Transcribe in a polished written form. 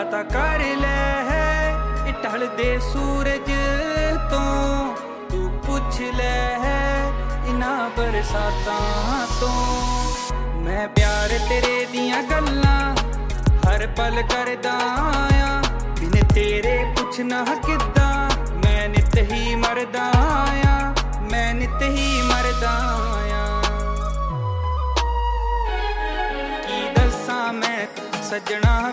पता कर ले है ढलदे सूरज तो तू पुछ ले है इन्हां बरसातां तो मैं प्यार तेरे दियां गल्लां हर पल करदा आया बिन तेरे पुछना किद्दां मैं नित ही मरदा आया मैं नित ही मरदा आया की दस्सां मैं सजना